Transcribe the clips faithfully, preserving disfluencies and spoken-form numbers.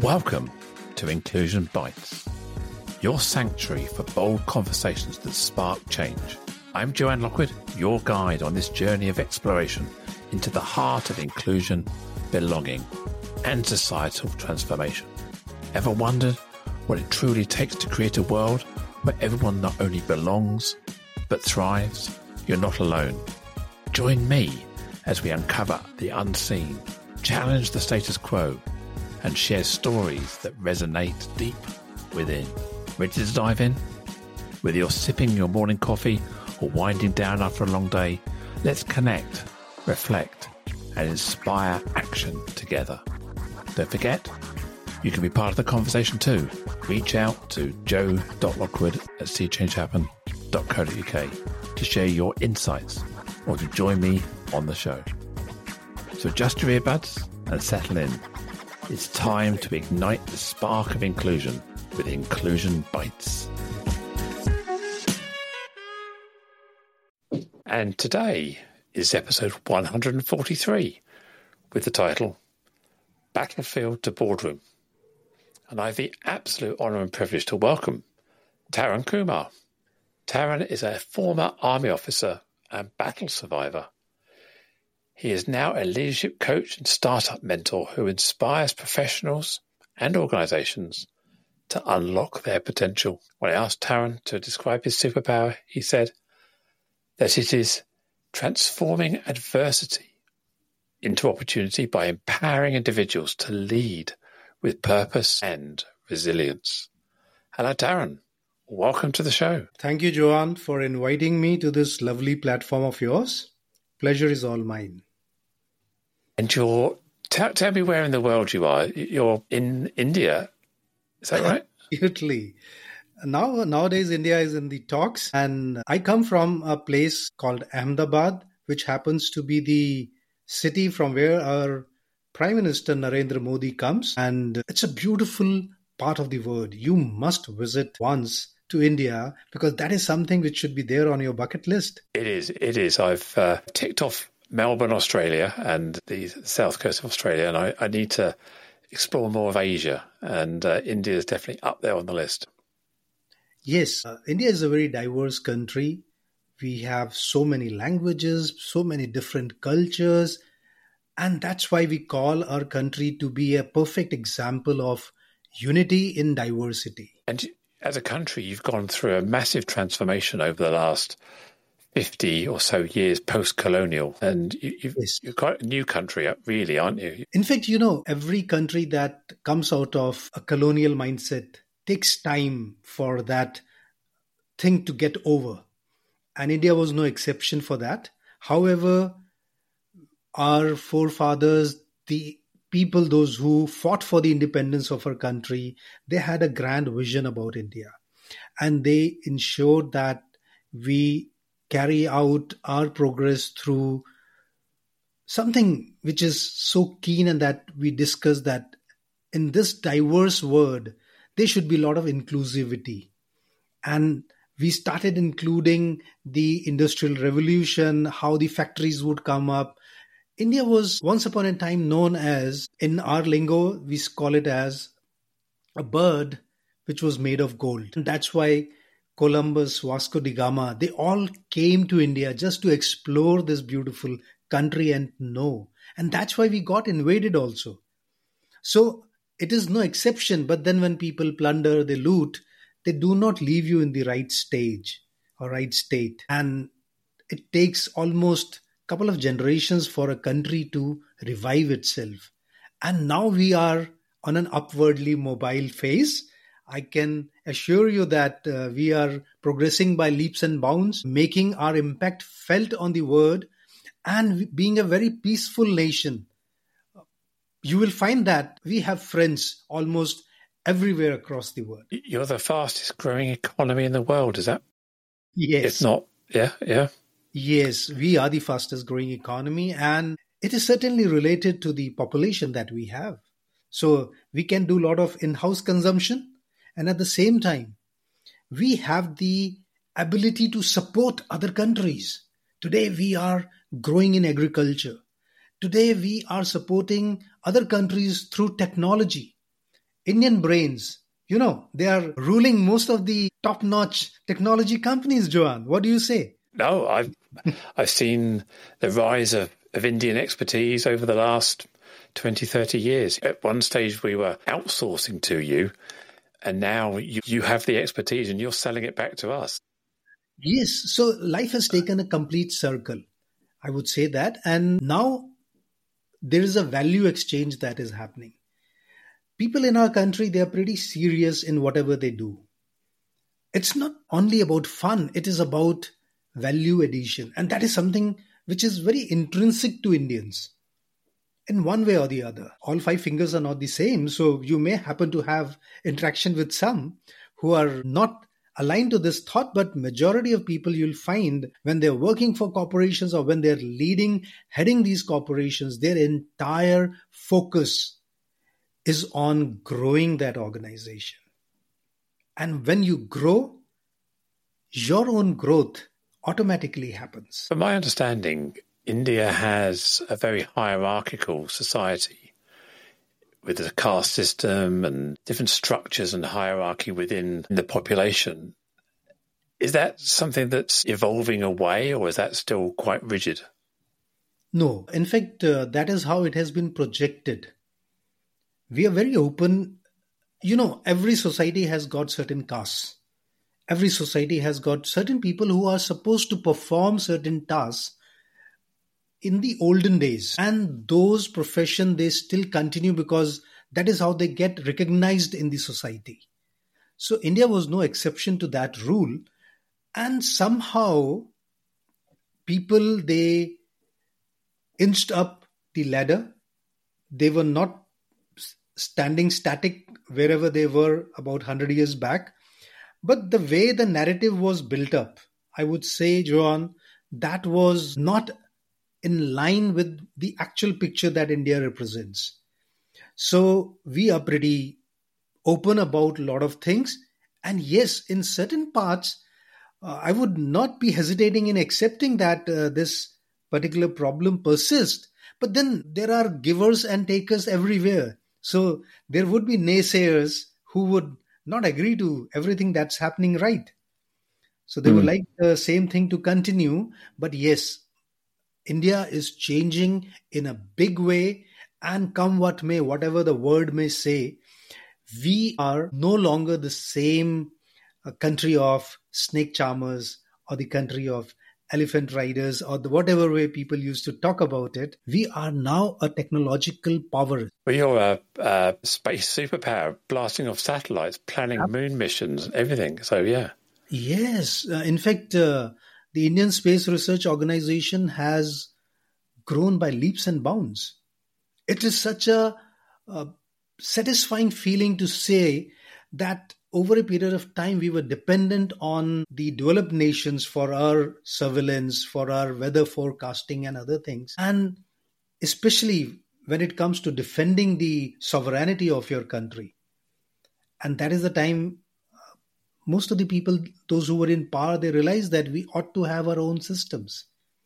Welcome to Inclusion Bites, your sanctuary for bold conversations that spark change. I'm Joanne Lockwood, your guide on this journey of exploration into the heart of inclusion, belonging, and societal transformation. Ever wondered what it truly takes to create a world where everyone not only belongs, but thrives? You're not alone. Join me as we uncover the unseen, challenge the status quo, and share stories that resonate deep within. Ready to dive in? Whether you're sipping your morning coffee or winding down after a long day, let's connect, reflect, and inspire action together. Don't forget, you can be part of the conversation too. Reach out to joe dot lockwood at see change happen dot co dot uk to share your insights or to join me on the show. So adjust your earbuds and settle in. It's time to ignite the spark of inclusion with Inclusion Bites. And today is episode one hundred forty-three with the title Battlefield to Boardroom. And I have the absolute honour and privilege to welcome Tarun Kumar. Tarun is a former army officer and battle survivor. He is now a leadership coach and startup mentor who inspires professionals and organisations to unlock their potential. When I asked Tarun to describe his superpower, he said that it is transforming adversity into opportunity by empowering individuals to lead with purpose and resilience. Hello, Tarun. Welcome to the show. Thank you, Joanne, for inviting me to this lovely platform of yours. Pleasure is all mine. And you're, tell, tell me where in the world you are. You're in India. Is that right? Absolutely. Now, nowadays, India is in the talks. And I come from a place called Ahmedabad, which happens to be the city from where our Prime Minister Narendra Modi comes. And it's a beautiful part of the world. You must visit once to India because that is something which should be there on your bucket list. It is. It is. I've uh, ticked off Melbourne, Australia and the south coast of Australia, and I, I need to explore more of Asia, and uh, India is definitely up there on the list. Yes, uh, India is a very diverse country. We have so many languages, so many different cultures, and that's why we call our country to be a perfect example of unity in diversity. And as a country, you've gone through a massive transformation over the last fifty or so years post-colonial, and you, you've, yes. you're quite a new country, really, aren't you? In fact, you know, every country that comes out of a colonial mindset takes time for that thing to get over. And India was no exception for that. However, our forefathers, the people, those who fought for the independence of our country, they had a grand vision about India. And they ensured that we carry out our progress through something which is so keen, and that we discuss that in this diverse world, there should be a lot of inclusivity. And we started including the Industrial Revolution, how the factories would come up. India was once upon a time known as, in our lingo, we call it as a bird which was made of gold. And that's why Columbus, Vasco da Gama, they all came to India just to explore this beautiful country and know. And that's why we got invaded also. So it is no exception. But then when people plunder, they loot, they do not leave you in the right stage or right state. And it takes almost a couple of generations for a country to revive itself. And now we are on an upwardly mobile phase. I can assure you that uh, we are progressing by leaps and bounds, making our impact felt on the world, and being a very peaceful nation. You will find that we have friends almost everywhere across the world. You're the fastest growing economy in the world, is that? Yes. If not, yeah, yeah. Yes, we are the fastest growing economy, and it is certainly related to the population that we have. So we can do a lot of in-house consumption. And at the same time, we have the ability to support other countries. Today, we are growing in agriculture. Today, we are supporting other countries through technology. Indian brains, you know, they are ruling most of the top-notch technology companies, Johan. What do you say? No, I've, I've seen the rise of, of Indian expertise over the last twenty, thirty years. At one stage, we were outsourcing to you, and now you, you have the expertise and you're selling it back to us. Yes. So life has taken a complete circle. I would say that. And now there is a value exchange that is happening. People in our country, they are pretty serious in whatever they do. It's not only about fun, it is about value addition. And that is something which is very intrinsic to Indians in one way or the other. All five fingers are not the same. So you may happen to have interaction with some who are not aligned to this thought, but majority of people you'll find when they're working for corporations or when they're leading, heading these corporations, their entire focus is on growing that organization. And when you grow, your own growth automatically happens. From my understanding, India has a very hierarchical society with a caste system and different structures and hierarchy within the population. Is that something that's evolving away, or is that still quite rigid? No, in fact, uh, that is how it has been projected. We are very open. You know, every society has got certain castes. Every society has got certain people who are supposed to perform certain tasks in the olden days. And those professions, they still continue because that is how they get recognized in the society. So India was no exception to that rule. And somehow people, they inched up the ladder. They were not standing static wherever they were about one hundred years back. But the way the narrative was built up, I would say, Johan, that was not in line with the actual picture that India represents. So we are pretty open about a lot of things. And yes, in certain parts, uh, I would not be hesitating in accepting that uh, this particular problem persists. But then there are givers and takers everywhere. So there would be naysayers who would not agree to everything that's happening right. So they mm. would like the same thing to continue. But yes, India is changing in a big way, and come what may, whatever the word may say, we are no longer the same uh, country of snake charmers or the country of elephant riders or the whatever way people used to talk about it. We are now a technological power. Well, you're a, a space superpower, blasting off satellites, planning yep. moon missions, everything. So, yeah. Yes. Uh, in fact, uh, the Indian Space Research Organization has grown by leaps and bounds. It is such a, a satisfying feeling to say that over a period of time, we were dependent on the developed nations for our surveillance, for our weather forecasting and other things. And especially when it comes to defending the sovereignty of your country. And that is the time uh, most of the people, those who were in power, they realized that we ought to have our own systems.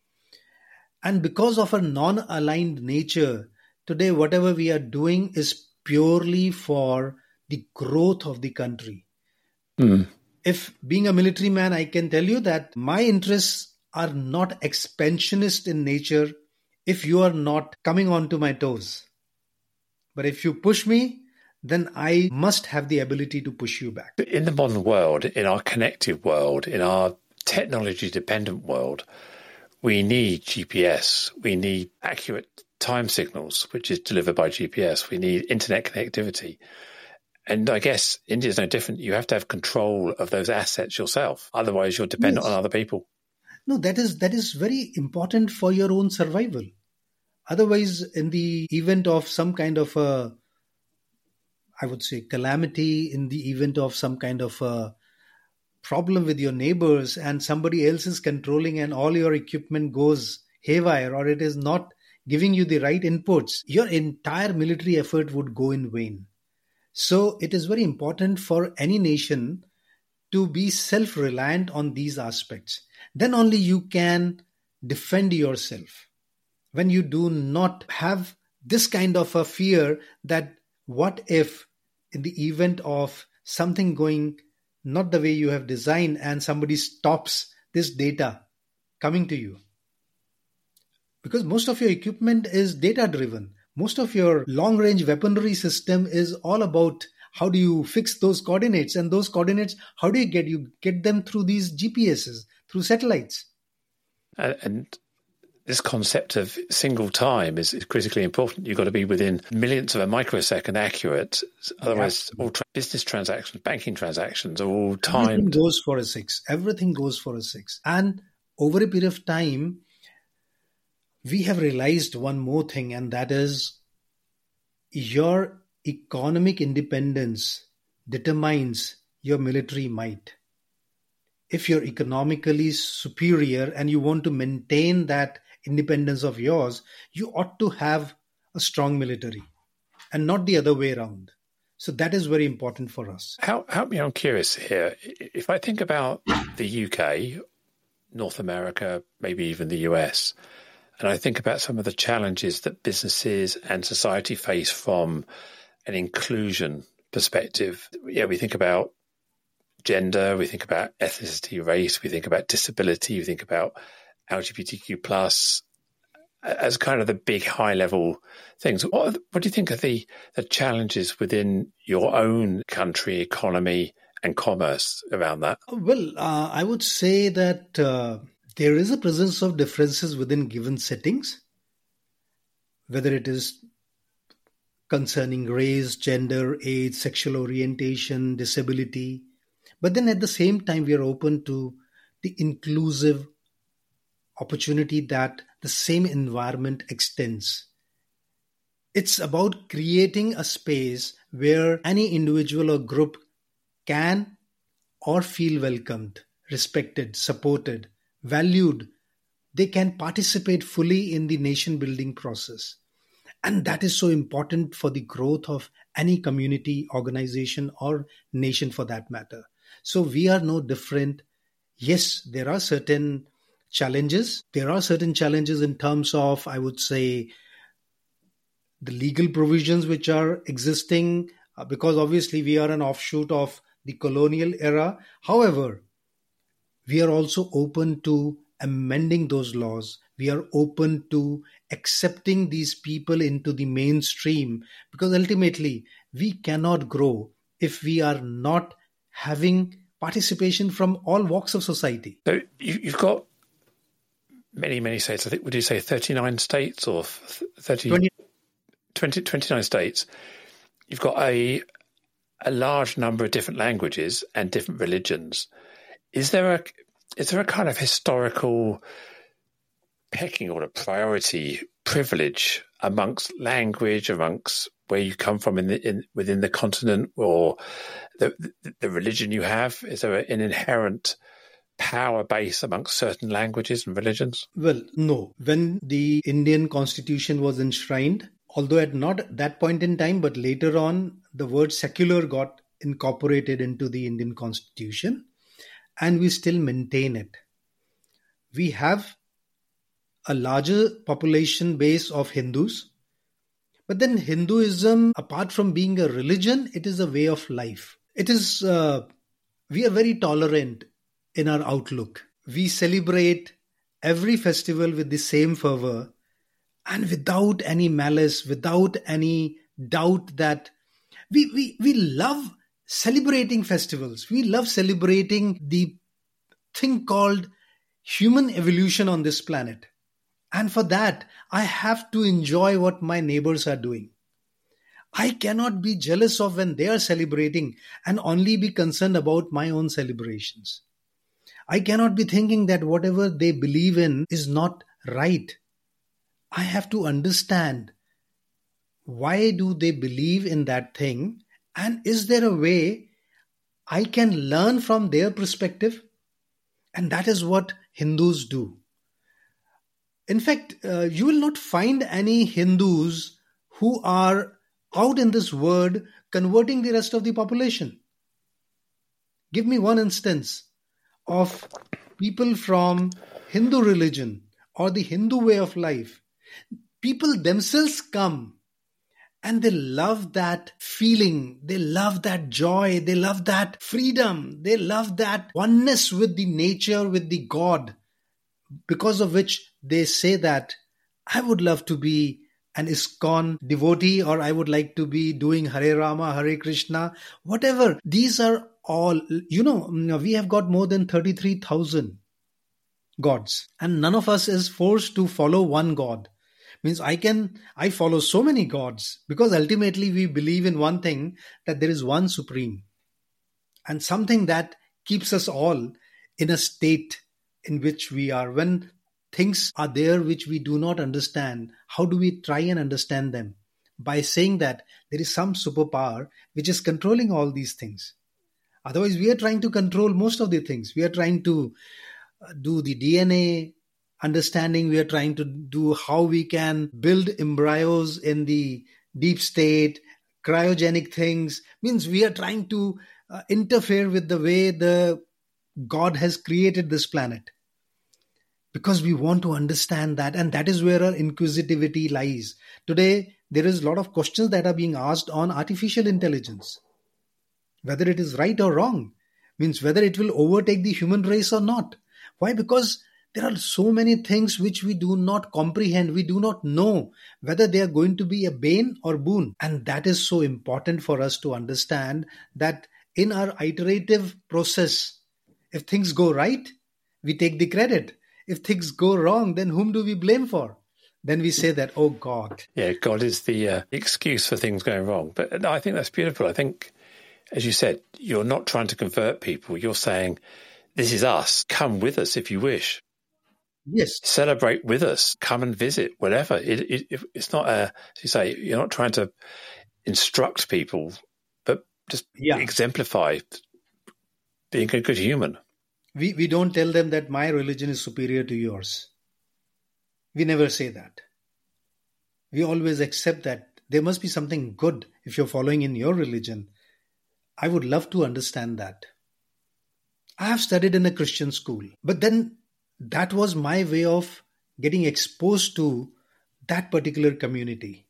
And because of our non-aligned nature, today whatever we are doing is purely for the growth of the country. Mm. If being a military man, I can tell you that my interests are not expansionist in nature if you are not coming onto my toes. But if you push me, then I must have the ability to push you back. In the modern world, in our connected world, in our technology-dependent world, we need G P S. We need accurate time signals, which is delivered by G P S. We need internet connectivity. And I guess India is no different. You have to have control of those assets yourself. Otherwise, you're dependent yes. on other people. No, that is that is very important for your own survival. Otherwise, in the event of some kind of a, I would say, calamity, in the event of some kind of a problem with your neighbors and somebody else is controlling and all your equipment goes haywire or it is not giving you the right inputs, your entire military effort would go in vain. So it is very important for any nation to be self-reliant on these aspects. Then only you can defend yourself. When you do not have this kind of a fear that what if in the event of something going not the way you have designed and somebody stops this data coming to you. Because most of your equipment is data driven. Most of your long range weaponry system is all about how do you fix those coordinates, and those coordinates, how do you get you get them through these G P Ss, through satellites. And, and this concept of single time is, is critically important. You've got to be within millionths of a microsecond accurate. Otherwise, yeah. all tra- business transactions, banking transactions are all timed. Everything goes for a six. Everything goes for a six. And over a period of time, we have realized one more thing, and that is your economic independence determines your military might. If you're economically superior and you want to maintain that independence of yours, you ought to have a strong military and not the other way around. So that is very important for us. Help, help me, I'm curious here. If I think about the U K, North America, maybe even the U S, and I think about some of the challenges that businesses and society face from an inclusion perspective. Yeah, we think about gender, we think about ethnicity, race, we think about disability, we think about L G B T Q plus as kind of the big high level things. What, what do you think are the, the challenges within your own country, economy and commerce around that? Well, uh, I would say that uh, there is a presence of differences within given settings, whether it is concerning race, gender, age, sexual orientation, disability. But then at the same time, we are open to the inclusive opportunity that the same environment extends. It's about creating a space where any individual or group can or feel welcomed, respected, supported, valued. They can participate fully in the nation building process. And that is so important for the growth of any community, organization, or nation for that matter. So we are no different. Yes, there are certain challenges. There are certain challenges in terms of, I would say, the legal provisions which are existing, uh, because obviously we are an offshoot of the colonial era. However, we are also open to amending those laws. We are open to accepting these people into the mainstream, because ultimately we cannot grow if we are not having participation from all walks of society. So you've got many, many states. I think, would you say thirty-nine states or thirty, twenty, twenty, twenty-nine states? You've got a a large number of different languages and different religions. Is there a is there a kind of historical pecking order, priority, privilege amongst language, amongst where you come from in the in within the continent, or the the, the religion you have? Is there an inherent power base amongst certain languages and religions? Well, no. When the Indian Constitution was enshrined, although at not that point in time, but later on, the word secular got incorporated into the Indian Constitution, and we still maintain it. We have a larger population base of Hindus, but then Hinduism, apart from being a religion, it is a way of life. It is, uh, we are very tolerant in our outlook. We celebrate every festival with the same fervor and without any malice, without any doubt that we, we, we love celebrating festivals. We love celebrating the thing called human evolution on this planet. And for that, I have to enjoy what my neighbors are doing. I cannot be jealous of when they are celebrating and only be concerned about my own celebrations. I cannot be thinking that whatever they believe in is not right. I have to understand, why do they believe in that thing? And is there a way I can learn from their perspective? And that is what Hindus do. In fact, uh, you will not find any Hindus who are out in this world converting the rest of the population. Give me one instance of people from Hindu religion or the Hindu way of life. People themselves come And they love that feeling. They love that joy. They love that freedom. They love that oneness with the nature, with the God, because of which they say that I would love to be an ISKCON devotee, or I would like to be doing Hare Rama, Hare Krishna, whatever. These are all, you know, we have got more than thirty-three thousand gods, and none of us is forced to follow one God. Means I can, I follow so many gods because ultimately we believe in one thing, that there is one supreme and something that keeps us all in a state in which we are. When things are there which we do not understand, how do we try and understand them? By saying that there is some superpower which is controlling all these things. Otherwise, we are trying to control most of the things. We are trying to do the D N A understanding. We are trying to do how we can build embryos in the deep state, cryogenic things. Means we are trying to uh, interfere with the way the God has created this planet, because we want to understand that. And that is where our inquisitivity lies. Today, there is a lot of questions that are being asked on artificial intelligence, whether it is right or wrong, means whether it will overtake the human race or not. Why? Because there are so many things which we do not comprehend. We do not know whether they are going to be a bane or boon. And that is so important for us to understand, that in our iterative process, if things go right, we take the credit. If things go wrong, then whom do we blame for? Then we say that, oh God. Yeah, God is the uh, excuse for things going wrong. But no, I think that's beautiful. I think, as you said, you're not trying to convert people. You're saying, this is us. Come with us if you wish. Yes. Celebrate with us. Come and visit, whatever. It, it, it's not a, as you say, you're not trying to instruct people, but just yeah. exemplify being a good human. We we don't tell them that my religion is superior to yours. We never say that. We always accept that there must be something good if you're following in your religion. I would love to understand that. I have studied in a Christian school, but then that was my way of getting exposed to that particular community.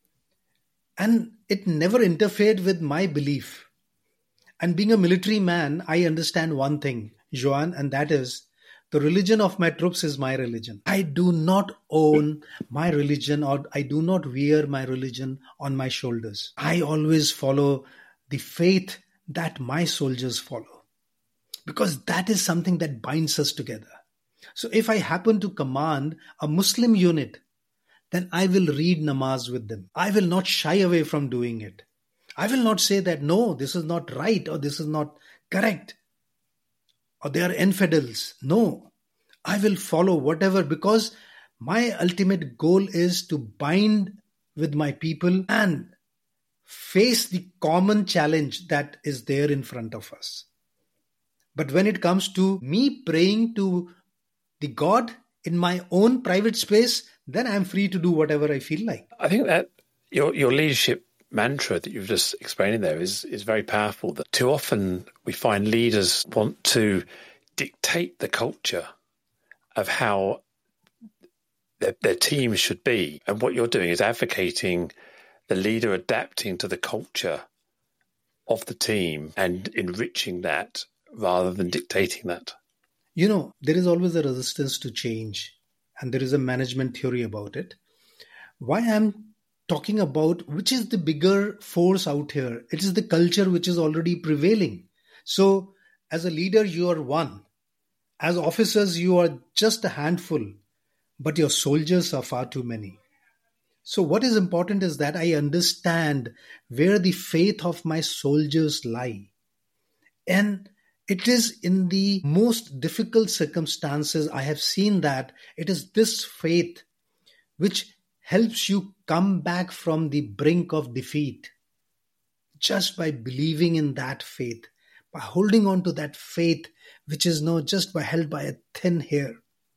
And it never interfered with my belief. And being a military man, I understand one thing, Joanne, and that is, the religion of my troops is my religion. I do not own my religion, or I do not wear my religion on my shoulders. I always follow the faith that my soldiers follow, because that is something that binds us together. So if I happen to command a Muslim unit, then I will read namaz with them. I will not shy away from doing it. I will not say that, no, this is not right, or this is not correct, or they are infidels. No, I will follow whatever, because my ultimate goal is to bind with my people and face the common challenge that is there in front of us. But when it comes to me praying to the God in my own private space, then I'm free to do whatever I feel like. I think that your your leadership mantra that you've just explained there is, is very powerful. That too often we find leaders want to dictate the culture of how their, their team should be. And what you're doing is advocating the leader adapting to the culture of the team and enriching that rather than dictating that. You know, there is always a resistance to change, and there is a management theory about it. Why I'm talking about which is the bigger force out here? It is the culture which is already prevailing. So as a leader, you are one. As officers, you are just a handful, but your soldiers are far too many. So what is important is that I understand where the faith of my soldiers lie. And it is in the most difficult circumstances I have seen that it is this faith which helps you come back from the brink of defeat. Just by believing in that faith, by holding on to that faith, which is not just by held by a thin hair.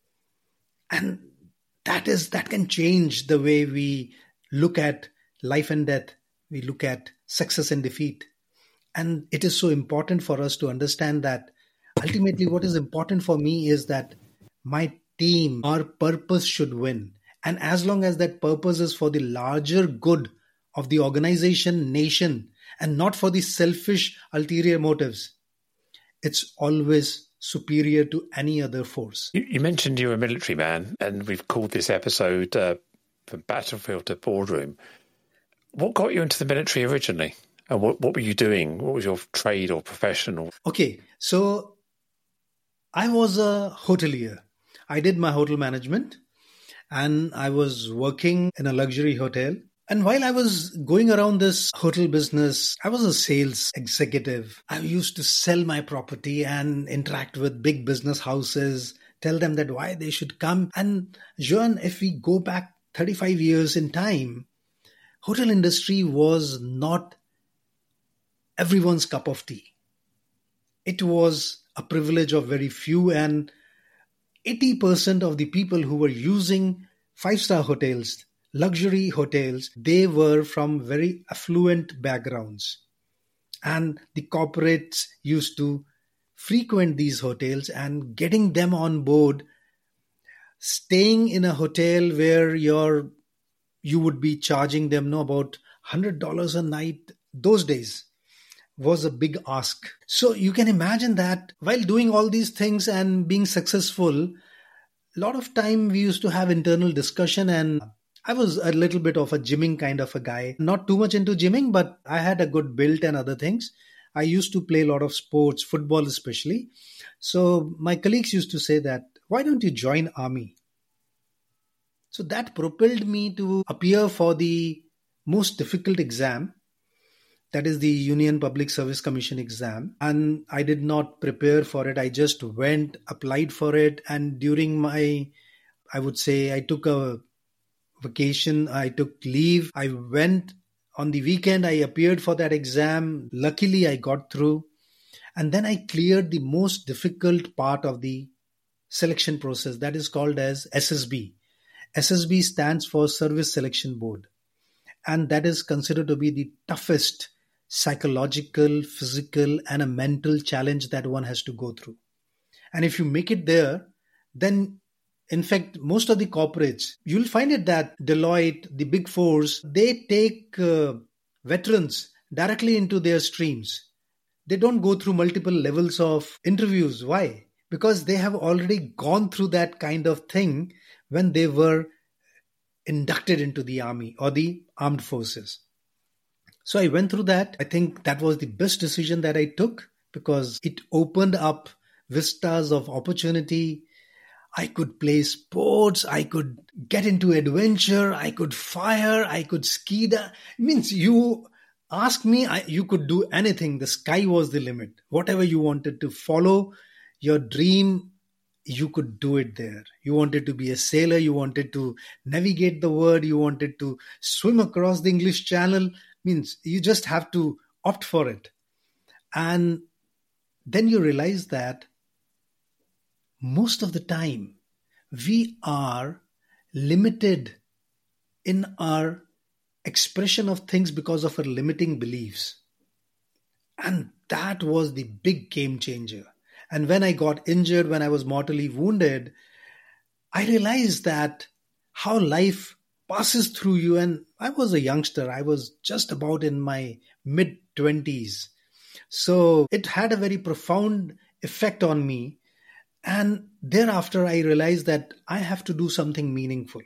And that is that can change the way we look at life and death. We look at success and defeat. And it is so important for us to understand that ultimately what is important for me is that my team, our purpose should win. And as long as that purpose is for the larger good of the organization, nation, and not for the selfish ulterior motives. It's always superior to any other force. You, you mentioned you're a military man, and we've called this episode uh, From Battlefield to Boardroom. What got you into the military originally? And what, what were you doing? What was your trade or profession? Or... Okay, so I was a hotelier. I did my hotel management and I was working in a luxury hotel. And while I was going around this hotel business, I was a sales executive. I used to sell my property and interact with big business houses, tell them that why they should come. And Joan, if we go back thirty-five years in time, hotel industry was not everyone's cup of tea. It was a privilege of very few, and eighty percent of the people who were using five-star hotels, luxury hotels, they were from very affluent backgrounds. And the corporates used to frequent these hotels, and getting them on board, staying in a hotel where you're, you would be charging them no, about one hundred dollars a night those days was a big ask. So you can imagine that while doing all these things and being successful, a lot of time we used to have internal discussion, and I was a little bit of a gymming kind of a guy. Not too much into gymming, but I had a good build and other things. I used to play a lot of sports, football especially. So my colleagues used to say that, why don't you join army? So that propelled me to appear for the most difficult exam. That is the Union Public Service Commission exam. And I did not prepare for it. I just went, applied for it. And during my, I would say, I took a vacation, I took leave. I went on the weekend, I appeared for that exam. Luckily, I got through. And then I cleared the most difficult part of the selection process. That is called as S S B. S S B stands for Service Selection Board. And that is considered to be the toughest psychological, physical, and a mental challenge that one has to go through. And if you make it there, then in fact, most of the corporates, you'll find it that Deloitte, the big fours, they take uh, veterans directly into their streams. They don't go through multiple levels of interviews. Why? Because they have already gone through that kind of thing when they were inducted into the army or the armed forces. So I went through that. I think that was the best decision that I took because it opened up vistas of opportunity. I could play sports. I could get into adventure. I could fire. I could ski. It means you ask me, I, you could do anything. The sky was the limit. Whatever you wanted to follow, your dream, you could do it there. You wanted to be a sailor. You wanted to navigate the world. You wanted to swim across the English Channel. Means you just have to opt for it. And then you realize that most of the time we are limited in our expression of things because of our limiting beliefs. And that was the big game changer. And when I got injured, when I was mortally wounded, I realized that how life passes through you. And I was a youngster. I was just about in my mid twenties. So it had a very profound effect on me. And thereafter, I realized that I have to do something meaningful.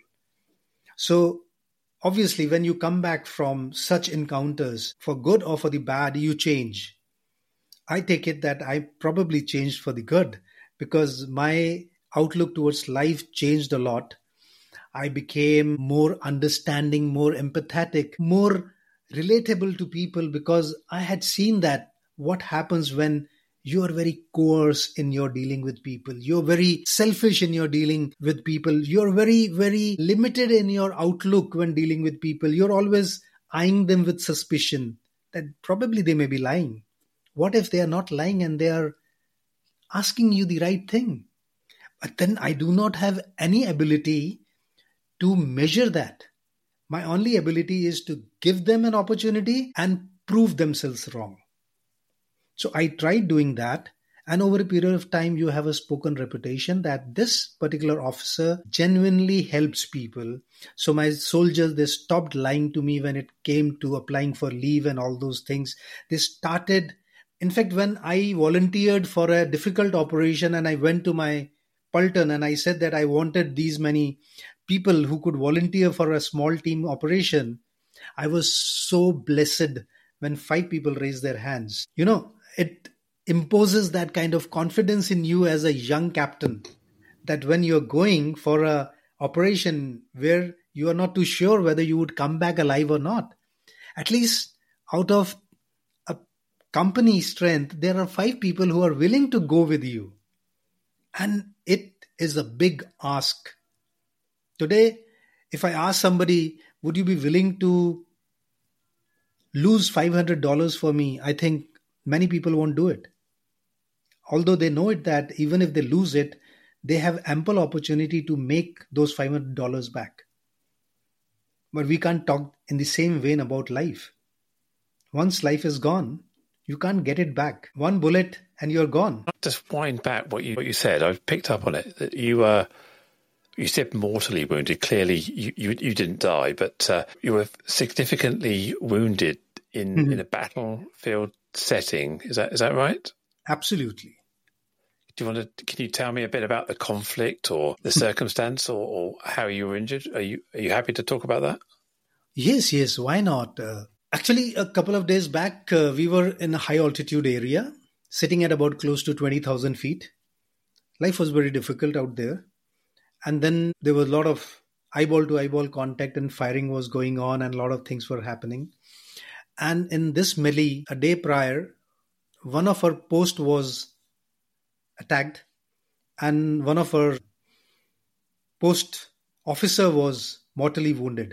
So obviously, when you come back from such encounters, for good or for the bad, you change. I take it that I probably changed for the good because my outlook towards life changed a lot. I became more understanding, more empathetic, more relatable to people because I had seen that what happens when you are very coarse in your dealing with people. You're very selfish in your dealing with people. You're very, very limited in your outlook when dealing with people. You're always eyeing them with suspicion that probably they may be lying. What if they are not lying and they are asking you the right thing? But then I do not have any ability to measure that. My only ability is to give them an opportunity and prove themselves wrong. So I tried doing that. And over a period of time, you have a spoken reputation that this particular officer genuinely helps people. So my soldiers, they stopped lying to me when it came to applying for leave and all those things. They started, in fact, when I volunteered for a difficult operation and I went to my Pulton and I said that I wanted these many people who could volunteer for a small team operation, I was so blessed when five people raised their hands. You know, it imposes that kind of confidence in you as a young captain, that when you're going for a operation where you are not too sure whether you would come back alive or not, at least out of a company strength, there are five people who are willing to go with you. And it is a big ask. Today, if I ask somebody, would you be willing to lose five hundred dollars for me? I think many people won't do it. Although they know it that even if they lose it, they have ample opportunity to make those five hundred dollars back. But we can't talk in the same vein about life. Once life is gone, you can't get it back. One bullet and you're gone. Just wind back what you what you said. I picked up on it. That you were, you said mortally wounded. Clearly, you, you, you didn't die, but uh, you were significantly wounded in, mm-hmm. in a battlefield setting. Is that is that right? Absolutely. Do you want to? Can you tell me a bit about the conflict or the circumstance, or, or how you were injured? Are you are you happy to talk about that? Yes, yes. Why not? Uh, actually, a couple of days back, uh, we were in a high altitude area, sitting at about close to twenty thousand feet. Life was very difficult out there, and then there was a lot of eyeball to eyeball contact, and firing was going on, and a lot of things were happening. And in this melee, a day prior, one of our post was attacked, and one of our post officer was mortally wounded.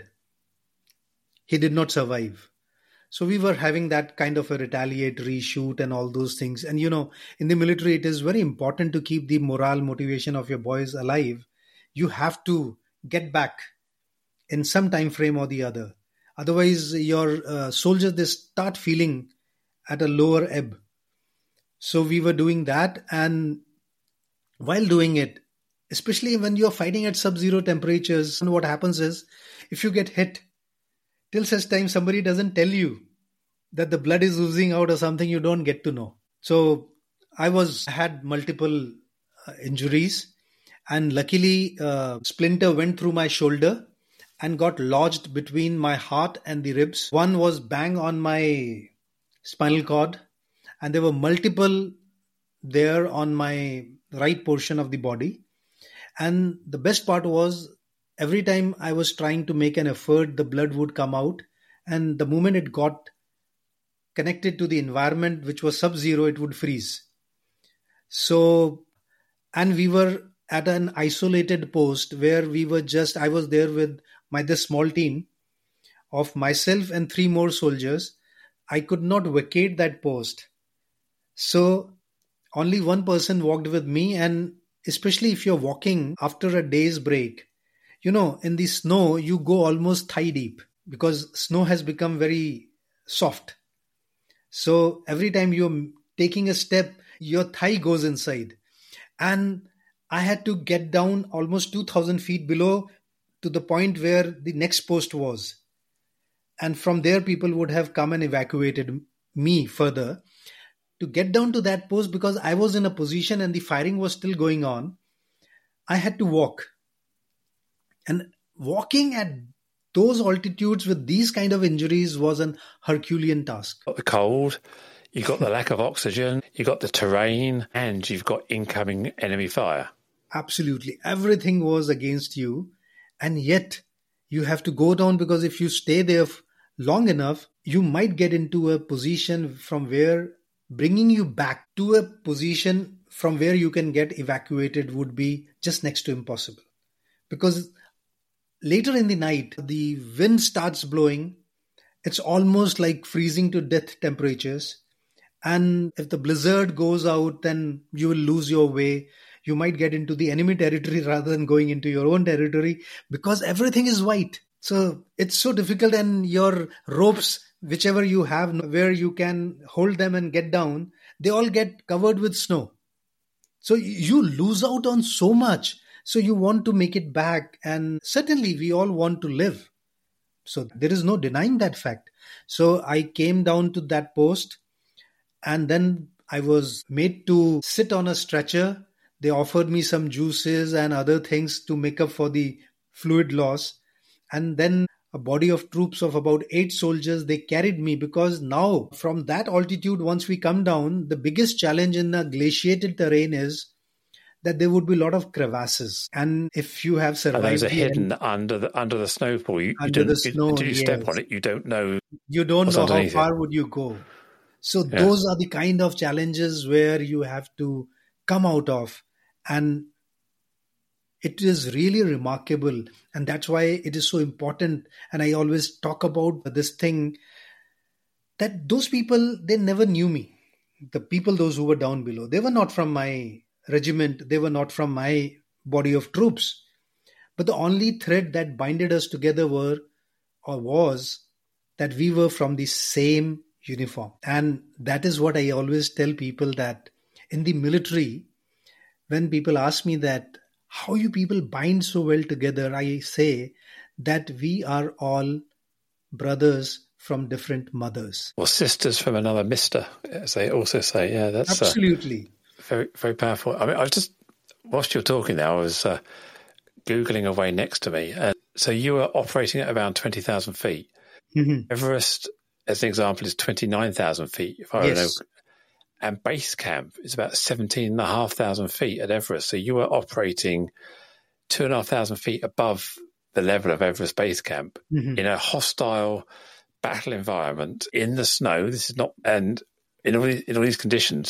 He did not survive. So we were having that kind of a retaliatory shoot and all those things. And you know, in the military, it is very important to keep the morale, motivation of your boys alive. You have to get back in some time frame or the other. Otherwise, your uh, soldiers, they start feeling at a lower ebb. So we were doing that, and while doing it, especially when you're fighting at sub-zero temperatures, and what happens is, if you get hit, till such time somebody doesn't tell you that the blood is oozing out or something, you don't get to know. So I was had multiple uh, injuries, and luckily uh, splinter went through my shoulder and got lodged between my heart and the ribs. One was bang on my spinal cord, and there were multiple there on my right portion of the body. And the best part was, every time I was trying to make an effort, the blood would come out, and the moment it got connected to the environment, which was sub-zero, it would freeze. So, and we were at an isolated post where we were just, I was there with my this small team of myself and three more soldiers. I could not vacate that post. So only one person walked with me, and especially if you're walking after a day's break, you know, in the snow, you go almost thigh deep because snow has become very soft. So every time you're taking a step, your thigh goes inside. And I had to get down almost two thousand feet below to the point where the next post was. And from there, people would have come and evacuated me further. To get down to that post, because I was in a position and the firing was still going on, I had to walk. And walking at those altitudes with these kind of injuries was an Herculean task. Got the cold, you've got the lack of oxygen, you've got the terrain, and you've got incoming enemy fire. Absolutely. Everything was against you. And yet you have to go down, because if you stay there long enough, you might get into a position from where bringing you back to a position from where you can get evacuated would be just next to impossible. Because later in the night, the wind starts blowing. It's almost like freezing to death temperatures. And if the blizzard goes out, then you will lose your way. You might get into the enemy territory rather than going into your own territory, because everything is white. So it's so difficult, and your ropes, whichever you have where you can hold them and get down, they all get covered with snow. So you lose out on so much. So you want to make it back. And certainly we all want to live. So there is no denying that fact. So I came down to that post, and then I was made to sit on a stretcher. They offered me some juices and other things to make up for the fluid loss. And then a body of troops of about eight soldiers, they carried me, because now from that altitude, once we come down, the biggest challenge in the glaciated terrain is that there would be a lot of crevasses. And if you have survived... And those are hidden end, under the under the snowfall. You, under you the snow, until you yes. step on it, you don't know You don't know how far it. would you go. So yeah. those are the kind of challenges where you have to come out of. And it is really remarkable. And that's why it is so important. And I always talk about this thing, that those people, they never knew me. The people, those who were down below, they were not from my regiment. They were not from my body of troops. But the only thread that binded us together were or was that we were from the same uniform. And that is what I always tell people, that in the military, when people ask me that, how you people bind so well together, I say that we are all brothers from different mothers. Or sisters from another mister, as they also say. Yeah, that's absolutely uh, very, very powerful. I mean, I was just, whilst you're talking there, I was uh, Googling away next to me. And so you were operating at around twenty thousand feet. Mm-hmm. Everest, as an example, is twenty-nine thousand feet, if I yes. know. And base camp is about seventeen thousand five hundred feet at Everest. So you were operating two thousand five hundred feet above the level of Everest base camp mm-hmm. in a hostile battle environment in the snow. This is not, and in all these, in all these conditions,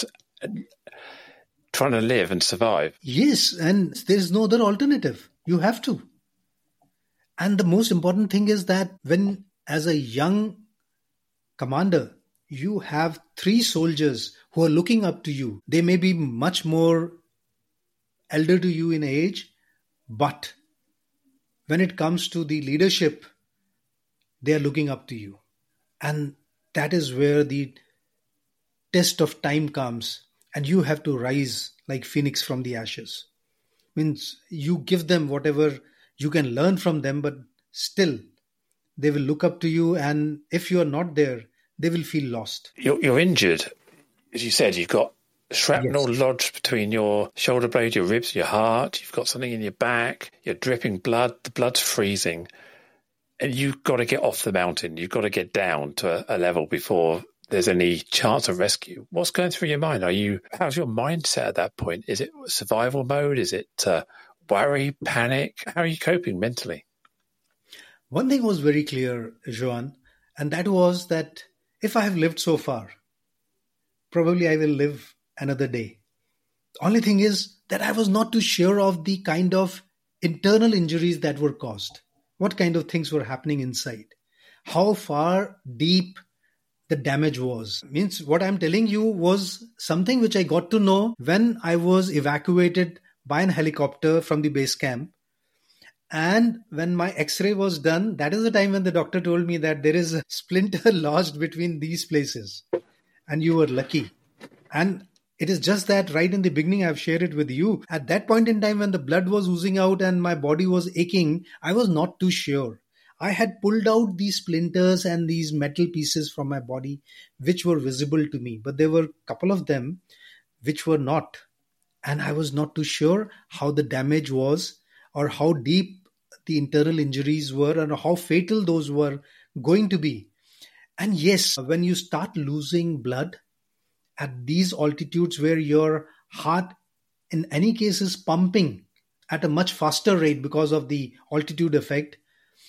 trying to live and survive. Yes, and there is no other alternative. You have to. And the most important thing is that when, as a young commander, you have three soldiers who are looking up to you. They may be much more elder to you in age, but when it comes to the leadership, they are looking up to you. And that is where the test of time comes, and you have to rise like phoenix from the ashes. Means you give them whatever you can learn from them, but still they will look up to you, and if you are not there, they will feel lost. You're, you're injured. As you said, you've got shrapnel yes. lodged between your shoulder blade, your ribs, your heart. You've got something in your back. You're dripping blood. The blood's freezing. And you've got to get off the mountain. You've got to get down to a, a level before there's any chance of rescue. What's going through your mind? Are you? How's your mindset at that point? Is it survival mode? Is it uh, worry, panic? How are you coping mentally? One thing was very clear, Joan, and that was that if I have lived so far, probably I will live another day. Only thing is that I was not too sure of the kind of internal injuries that were caused. What kind of things were happening inside? How far deep the damage was. Means what I'm telling you was something which I got to know when I was evacuated by an helicopter from the base camp. And when my x-ray was done, that is the time when the doctor told me that there is a splinter lodged between these places. And you were lucky. And it is just that right in the beginning, I've shared it with you. At that point in time when the blood was oozing out and my body was aching, I was not too sure. I had pulled out these splinters and these metal pieces from my body, which were visible to me. But there were a couple of them which were not. And I was not too sure how the damage was or how deep the internal injuries were and how fatal those were going to be. And yes, when you start losing blood at these altitudes where your heart in any case is pumping at a much faster rate because of the altitude effect,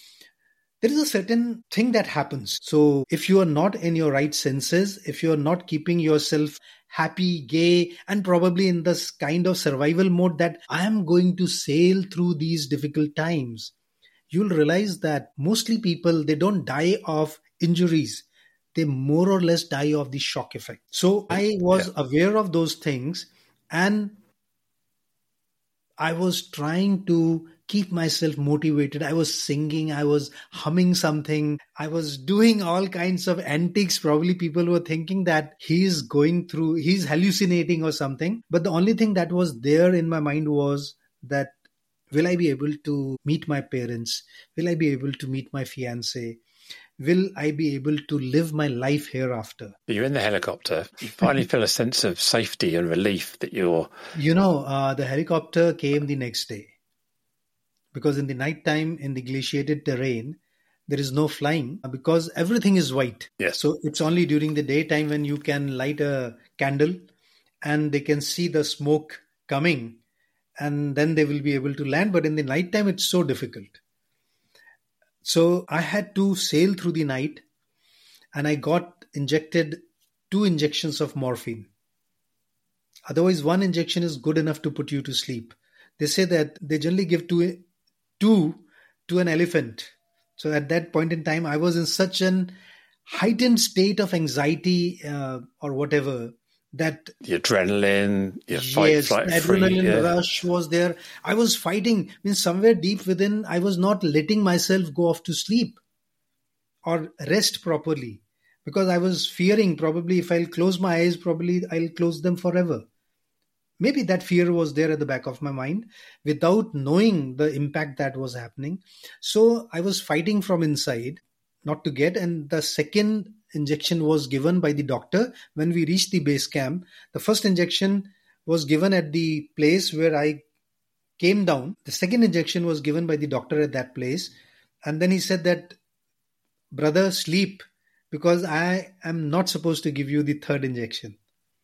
there is a certain thing that happens. So if you are not in your right senses, if you are not keeping yourself happy, gay, and probably in this kind of survival mode that I am going to sail through these difficult times, you'll realize that mostly people, they don't die of injuries. They more or less die of the shock effect. So I was yeah. aware of those things, and I was trying to keep myself motivated. I was singing, I was humming something, I was doing all kinds of antics. Probably people were thinking that he's going through, he's hallucinating or something. But the only thing that was there in my mind was that, will I be able to meet my parents? Will I be able to meet my fiancé? Will I be able to live my life hereafter? You're in the helicopter. You finally feel a sense of safety and relief that you're... You know, uh, the helicopter came the next day. Because in the nighttime, in the glaciated terrain, there is no flying because everything is white. Yes. So it's only during the daytime when you can light a candle and they can see the smoke coming and then they will be able to land. But in the nighttime, it's so difficult. So I had to sail through the night and I got injected two injections of morphine. Otherwise, one injection is good enough to put you to sleep. They say that they generally give two, two to an elephant. So at that point in time, I was in such an heightened state of anxiety uh, or whatever that the adrenaline, your fight, yes, flight, the free, adrenaline yeah. rush was there. I was fighting. I mean, somewhere deep within, I was not letting myself go off to sleep or rest properly because I was fearing probably if I'll close my eyes, probably I'll close them forever. Maybe that fear was there at the back of my mind without knowing the impact that was happening. So I was fighting from inside not to get. And the second injection was given by the doctor when we reached the base camp. The first injection was given at the place where I came down. The second injection was given by the doctor at that place. And then he said that, brother, sleep because I am not supposed to give you the third injection.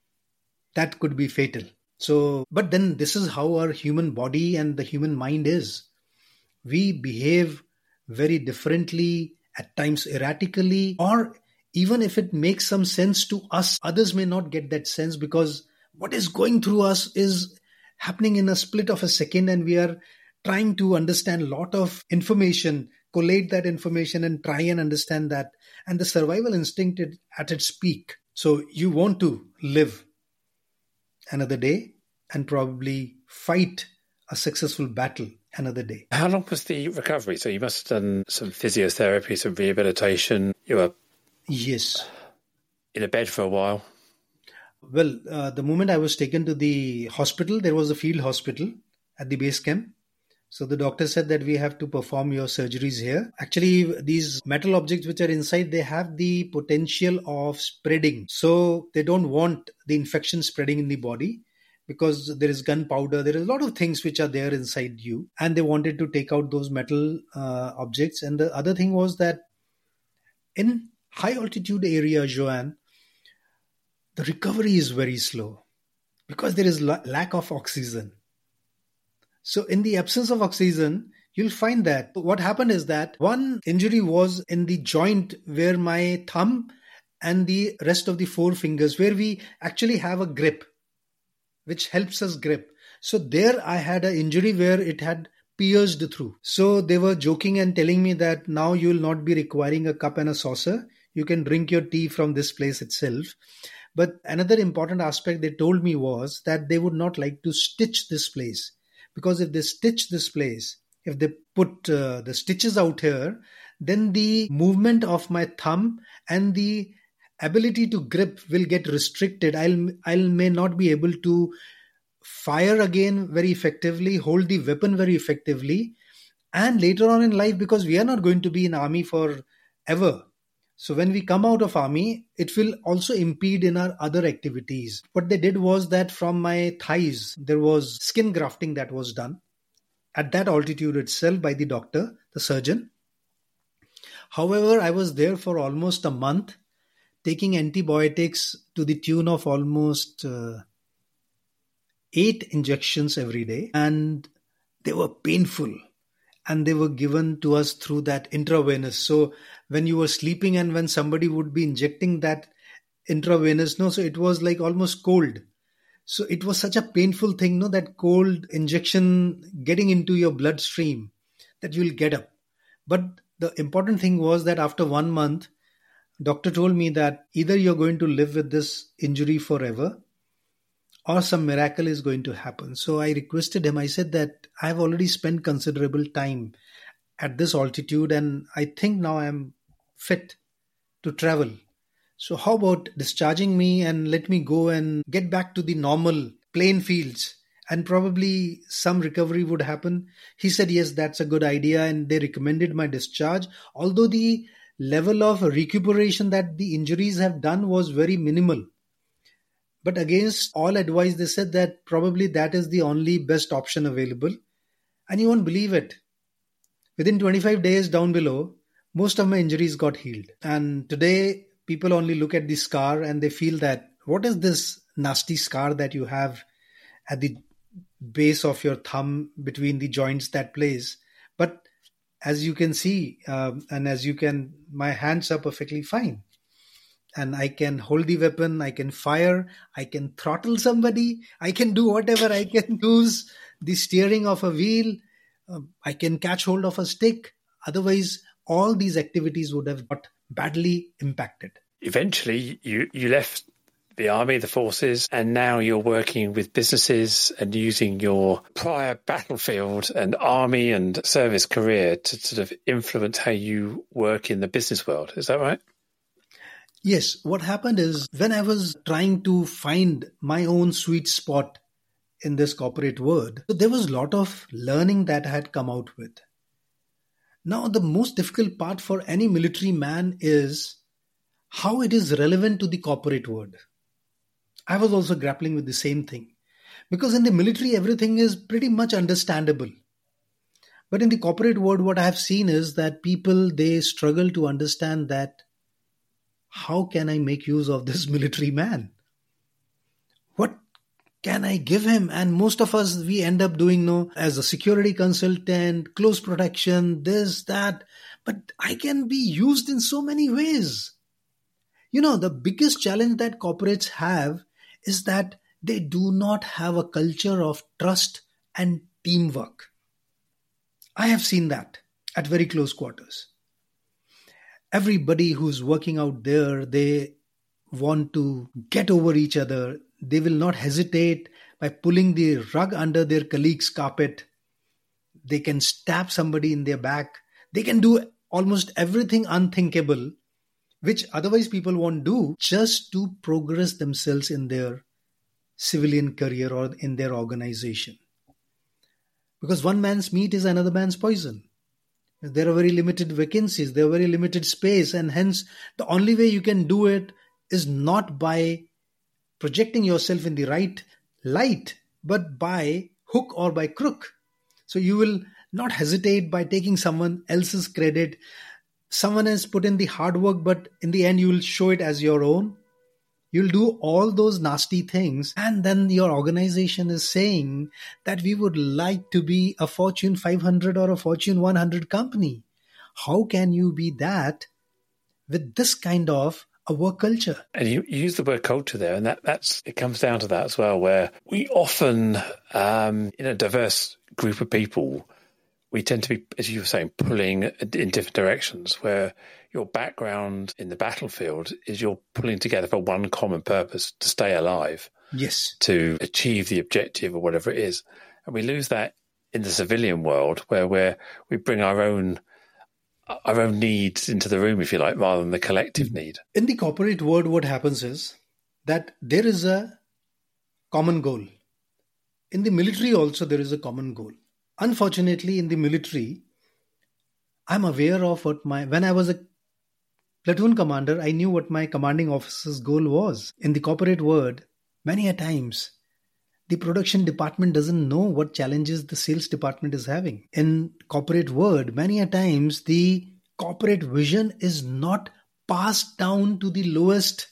That could be fatal. So, but then this is how our human body and the human mind is. We behave very differently, at times erratically, or even if it makes some sense to us, others may not get that sense because what is going through us is happening in a split of a second and we are trying to understand a lot of information, collate that information and try and understand that. And the survival instinct is at its peak. So you want to live another day and probably fight a successful battle another day. How long was the recovery? So you must have done some physiotherapy, some rehabilitation. You were yes in a bed for a while. Well, uh, the moment I was taken to the hospital, there was a field hospital at the base camp. So the doctor said that we have to perform your surgeries here. Actually, these metal objects which are inside, they have the potential of spreading. So they don't want the infection spreading in the body because there is gunpowder. There is a lot of things which are there inside you. And they wanted to take out those metal uh, objects. And the other thing was that in high altitude area, Joanne, the recovery is very slow because there is la- lack of oxygen. So in the absence of oxygen, you'll find that what happened is that one injury was in the joint where my thumb and the rest of the four fingers, where we actually have a grip, which helps us grip. So there I had an injury where it had pierced through. So they were joking and telling me that now you will not be requiring a cup and a saucer. You can drink your tea from this place itself. But another important aspect they told me was that they would not like to stitch this place. Because if they stitch this place, if they put uh, the stitches out here, then the movement of my thumb and the ability to grip will get restricted. I'll, I may not be able to fire again very effectively, hold the weapon very effectively. And later on in life, because we are not going to be in army forever. So when we come out of army, it will also impede in our other activities. What they did was that from my thighs, there was skin grafting that was done at that altitude itself by the doctor, the surgeon. However, I was there for almost a month, taking antibiotics to the tune of almost uh, eight injections every day. And they were painful. And they were given to us through that intravenous. So when you were sleeping and when somebody would be injecting that intravenous, no, so it was like almost cold. So it was such a painful thing, no, that cold injection getting into your bloodstream that you'll get up. But the important thing was that after one month, doctor told me that either you're going to live with this injury forever or some miracle is going to happen. So I requested him, I said that I have already spent considerable time at this altitude and I think now I'm fit to travel. So how about discharging me and let me go and get back to the normal plain fields and probably some recovery would happen. He said, yes, that's a good idea. And they recommended my discharge. Although the level of recuperation that the injuries have done was very minimal. But against all advice, they said that probably that is the only best option available. And you won't believe it. Within twenty-five days down below, most of my injuries got healed. And today, people only look at the scar and they feel that, what is this nasty scar that you have at the base of your thumb between the joints that place? But as you can see, um, and as you can, my hands are perfectly fine. And I can hold the weapon, I can fire, I can throttle somebody, I can do whatever, I can use the steering of a wheel, um, I can catch hold of a stick. Otherwise, all these activities would have got badly impacted. Eventually, you, you left the army, the forces, and now you're working with businesses and using your prior battlefield and army and service career to sort of influence how you work in the business world. Is that right? Yes. What happened is when I was trying to find my own sweet spot in this corporate world, there was a lot of learning that I had come out with. Now, the most difficult part for any military man is how it is relevant to the corporate world. I was also grappling with the same thing. Because in the military, everything is pretty much understandable. But in the corporate world, what I have seen is that people, they struggle to understand that how can I make use of this military man? What can I give him? And most of us, we end up doing no as a security consultant, close protection, this, that. But I can be used in so many ways. You know, the biggest challenge that corporates have is that they do not have a culture of trust and teamwork. I have seen that at very close quarters. Everybody who's working out there, they want to get over each other. They will not hesitate by pulling the rug under their colleague's carpet. They can stab somebody in their back. They can do almost everything unthinkable, which otherwise people won't do, just to progress themselves in their civilian career or in their organization. Because one man's meat is another man's poison. There are very limited vacancies, there are very limited space, and hence the only way you can do it is not by projecting yourself in the right light, but by hook or by crook. So you will not hesitate by taking someone else's credit. Someone has put in the hard work, but in the end you will show it as your own. You'll do all those nasty things, and then your organization is saying that we would like to be a Fortune five hundred or a Fortune one hundred company. How can you be that with this kind of a work culture? And you, you use the word culture there, and that, that's it comes down to that as well, where we often, um, in a diverse group of people, we tend to be, as you were saying, pulling in different directions, where your background in the battlefield is you're pulling together for one common purpose, to stay alive. Yes. To achieve the objective or whatever it is. And we lose that in the civilian world, where we're, we bring our own our own needs into the room, if you like, rather than the collective need. In the corporate world, what happens is that there is a common goal. In the military also, there is a common goal. Unfortunately, in the military, I'm aware of what my, when I was a platoon commander, I knew what my commanding officer's goal was. In the corporate world, many a times, the production department doesn't know what challenges the sales department is having. In corporate world, many a times, the corporate vision is not passed down to the lowest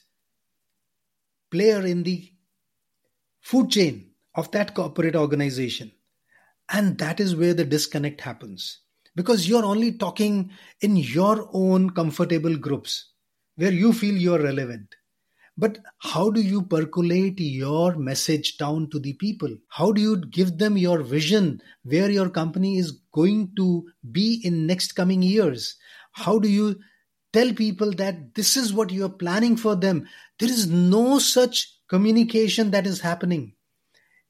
player in the food chain of that corporate organization. And that is where the disconnect happens. Because you're only talking in your own comfortable groups where you feel you're relevant. But how do you percolate your message down to the people? How do you give them your vision where your company is going to be in next coming years? How do you tell people that this is what you are planning for them? There is no such communication that is happening.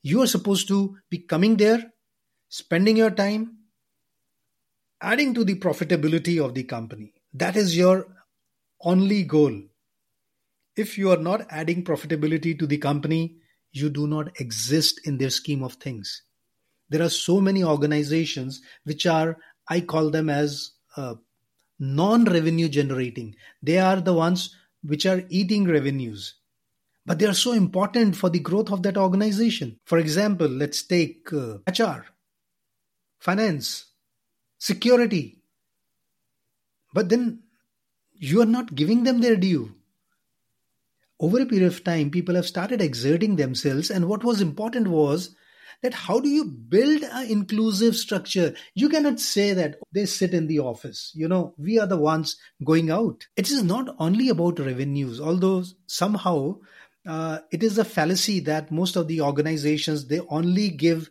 You are supposed to be coming there, spending your time, adding to the profitability of the company. That is your only goal. If you are not adding profitability to the company, you do not exist in their scheme of things. There are so many organizations which are, I call them as uh, non-revenue generating. They are the ones which are eating revenues, but they are so important for the growth of that organization. For example, let's take uh, H R, finance, security. But then you are not giving them their due. Over a period of time, people have started exerting themselves, and what was important was that how do you build an inclusive structure? You cannot say that they sit in the office. You know, we are the ones going out. It is not only about revenues, although somehow uh, it is a fallacy that most of the organizations, they only give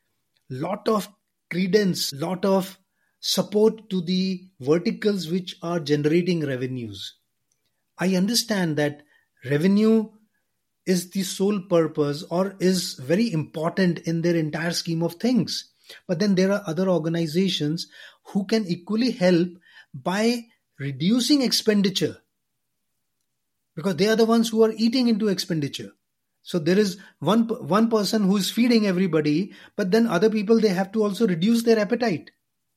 lot of credence, lot of support to the verticals which are generating revenues. I understand that revenue is the sole purpose or is very important in their entire scheme of things. But then there are other organizations who can equally help by reducing expenditure, because they are the ones who are eating into expenditure. So there is one, one person who is feeding everybody, but then other people, they have to also reduce their appetite.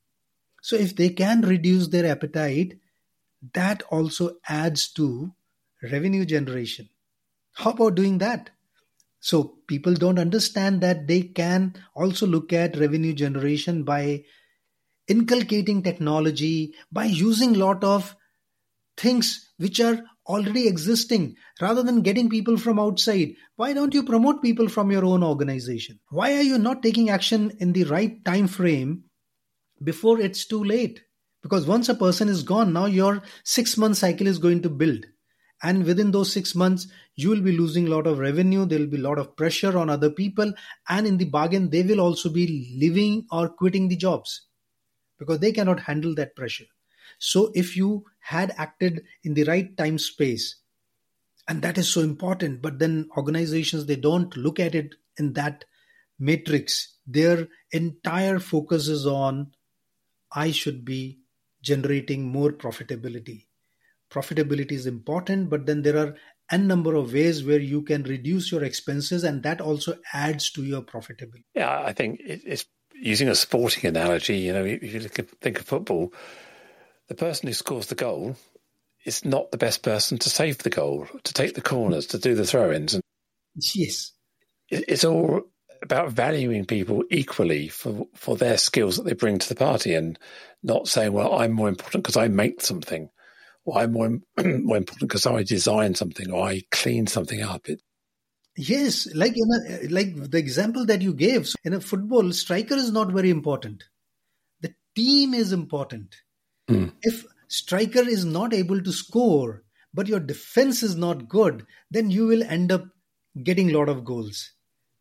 So if they can reduce their appetite, that also adds to revenue generation. How about doing that? So people don't understand that they can also look at revenue generation by inculcating technology, by using a lot of things which are already existing rather than getting people from outside. Why don't you promote people from your own organization? Why are you not taking action in the right time frame before it's too late? Because once a person is gone, now your six month cycle is going to build. And within those six months, you will be losing a lot of revenue. There will be a lot of pressure on other people. And in the bargain, they will also be leaving or quitting the jobs because they cannot handle that pressure. So if you had acted in the right time space, and that is so important, but then organizations, they don't look at it in that matrix. Their entire focus is on, I should be generating more profitability. Profitability is important, but then there are n number of ways where you can reduce your expenses, and that also adds to your profitability. Yeah, I think it's using a sporting analogy. You know, if you think of football, the person who scores the goal is not the best person to save the goal, to take the corners, to do the throw-ins. And yes, it's all about valuing people equally for for their skills that they bring to the party, and not saying, "Well, I'm more important because I make something." Or I'm more, more important because I design something or I clean something up. It... Yes, like in a, like the example that you gave. So in a football, striker is not very important. The team is important. Mm. If striker is not able to score, but your defense is not good, then you will end up getting a lot of goals.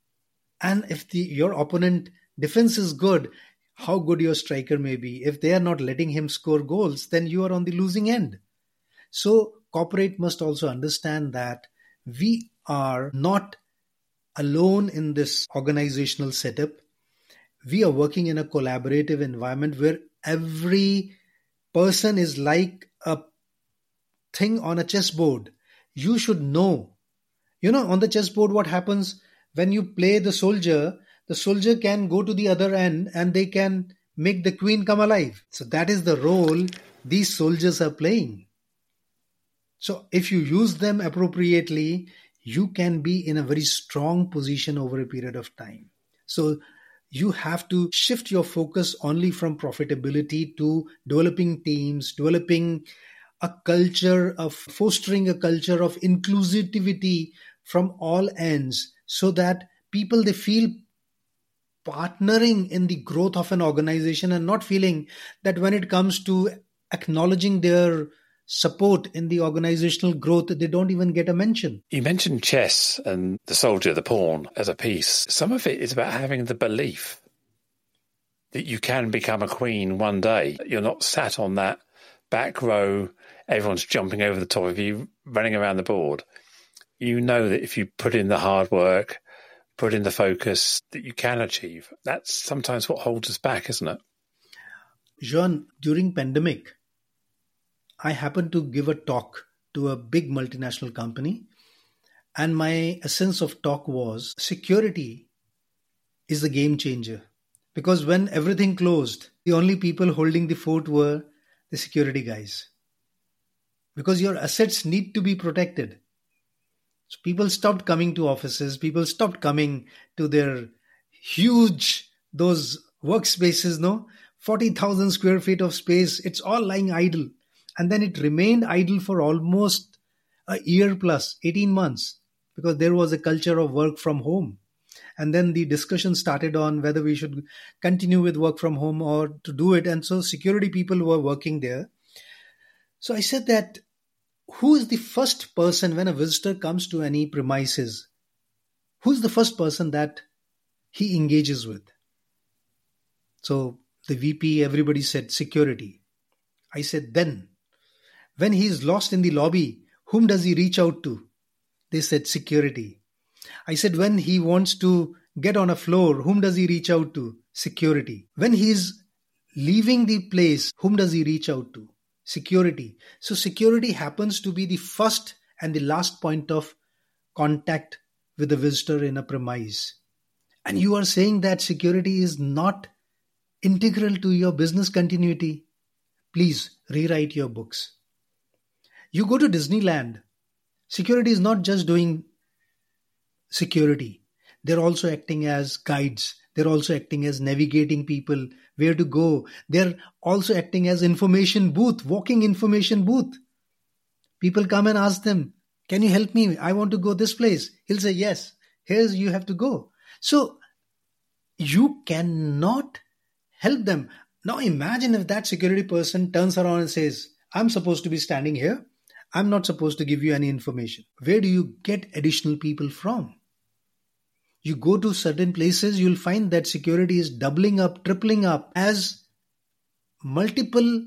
And if the your opponent defense is good, how good your striker may be, if they are not letting him score goals, then you are on the losing end. So corporate must also understand that we are not alone in this organizational setup. We are working in a collaborative environment where every person is like a thing on a chessboard. You should know. You know, on the chessboard, what happens when you play the soldier, the soldier can go to the other end and they can make the queen come alive. So that is the role these soldiers are playing. So if you use them appropriately, you can be in a very strong position over a period of time. So you have to shift your focus only from profitability to developing teams, developing a culture of fostering a culture of inclusivity from all ends, so that people, they feel partnering in the growth of an organization and not feeling that when it comes to acknowledging their support in the organizational growth, they don't even get a mention. You mentioned chess and the soldier, the pawn as a piece. Some of it is about having the belief that you can become a queen one day. You're not sat on that back row, everyone's jumping over the top of you, running around the board. You know that if you put in the hard work, put in the focus that you can achieve. That's sometimes what holds us back, isn't it? Jean, during pandemic, I happened to give a talk to a big multinational company. And my essence of talk was security is the game changer. Because when everything closed, the only people holding the fort were the security guys. Because your assets need to be protected. So people stopped coming to offices. People stopped coming to their huge, those workspaces, no? forty thousand square feet of space. It's all lying idle. And then it remained idle for almost a year plus, eighteen months, because there was a culture of work from home. And then the discussion started on whether we should continue with work from home or to do it. And so security people were working there. So I said that who is the first person when a visitor comes to any premises? Who's the first person that he engages with? So the V P, everybody said security. I said, then when he is lost in the lobby, whom does he reach out to? They said security. I said, when he wants to get on a floor, whom does he reach out to? Security. When he is leaving the place, whom does he reach out to? Security. So security happens to be the first and the last point of contact with the visitor in a premise. And you are saying that security is not integral to your business continuity. Please rewrite your books. You go to Disneyland. Security is not just doing security. They're also acting as guides. They're also acting as navigating people where to go. They're also acting as information booth, walking information booth. People come and ask them, can you help me? I want to go this place. He'll say, yes, here's you have to go. So you cannot help them. Now imagine if that security person turns around and says, I'm supposed to be standing here. I'm not supposed to give you any information. Where do you get additional people from? You go to certain places, you'll find that security is doubling up, tripling up as multiple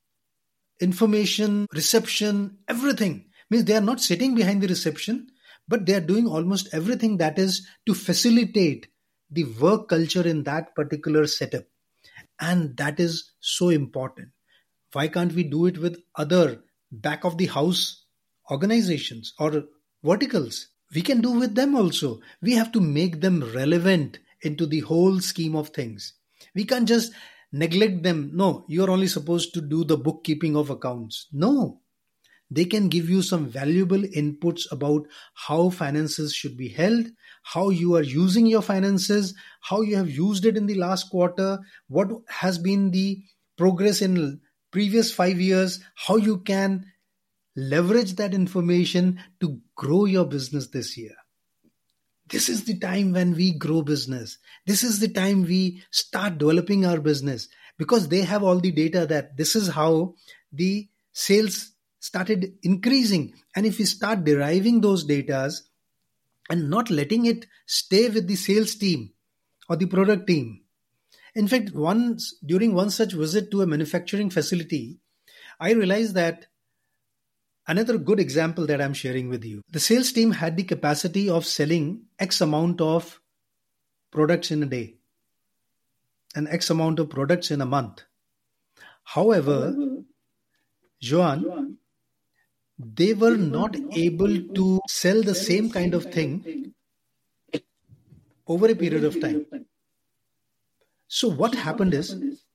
information, reception, everything. Means they are not sitting behind the reception, but they are doing almost everything that is to facilitate the work culture in that particular setup. And that is so important. Why can't we do it with other back of the house organizations or verticals? We can do with them also. We have to make them relevant into the whole scheme of things. We can't just neglect them. No, you're only supposed to do the bookkeeping of accounts. No, they can give you some valuable inputs about how finances should be held, how you are using your finances, how you have used it in the last quarter, what has been the progress in previous five years, how you can leverage that information to grow your business this year. This is the time when we grow business. This is the time we start developing our business, because they have all the data that this is how the sales started increasing. And if we start deriving those data and not letting it stay with the sales team or the product team. In fact, once during one such visit to a manufacturing facility, I realized that another good example that I'm sharing with you. The sales team had the capacity of selling X amount of products in a day and X amount of products in a month. However, Joan, they were not able to sell the same kind of thing over a period of time. So what happened is,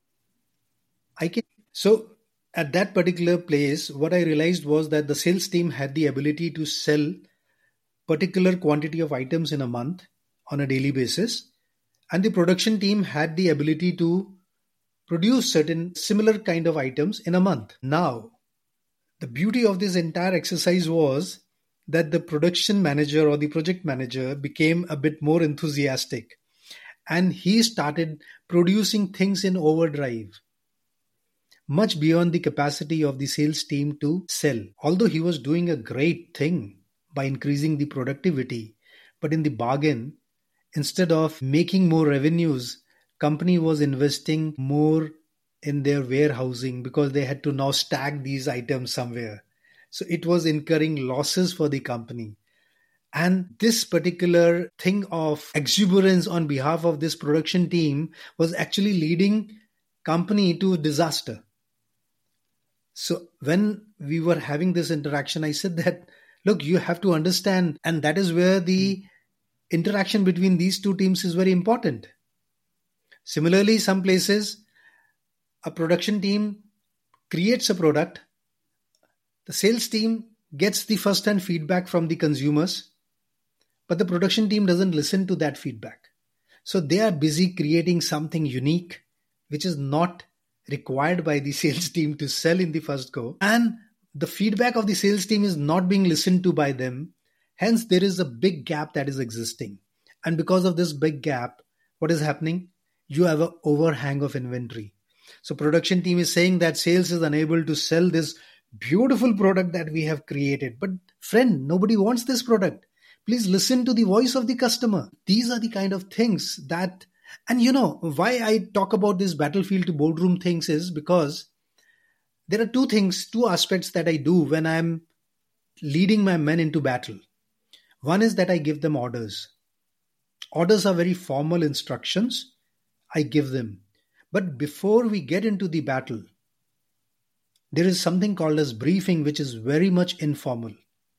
I can, so at that particular place, what I realized was that the sales team had the ability to sell particular quantity of items in a month on a daily basis. And the production team had the ability to produce certain similar kind of items in a month. Now, the beauty of this entire exercise was that the production manager or the project manager became a bit more enthusiastic. And he started producing things in overdrive, much beyond the capacity of the sales team to sell. Although he was doing a great thing by increasing the productivity, but in the bargain, instead of making more revenues, company was investing more in their warehousing because they had to now stack these items somewhere. So it was incurring losses for the company. And this particular thing of exuberance on behalf of this production team was actually leading company to disaster. So when we were having this interaction, I said that, look, you have to understand, and that is where the interaction between these two teams is very important. Similarly, some places, a production team creates a product, the sales team gets the first-hand feedback from the consumers, but the production team doesn't listen to that feedback. So they are busy creating something unique, which is not required by the sales team to sell in the first go. And the feedback of the sales team is not being listened to by them. Hence, there is a big gap that is existing. And because of this big gap, what is happening? You have an overhang of inventory. So production team is saying that sales is unable to sell this beautiful product that we have created. But friend, nobody wants this product. Please listen to the voice of the customer. These are the kind of things that, and you know, why I talk about this battlefield to boardroom things is because there are two things, two aspects that I do when I'm leading my men into battle. One is that I give them orders. Orders are very formal instructions. I give them. But before we get into the battle, there is something called as briefing, which is very much informal.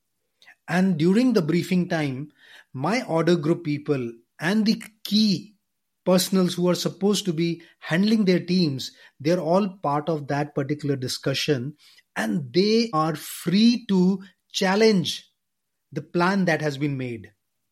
And during the briefing time, my order group people and the key personals who are supposed to be handling their teams, they're all part of that particular discussion, and they are free to challenge the plan that has been made.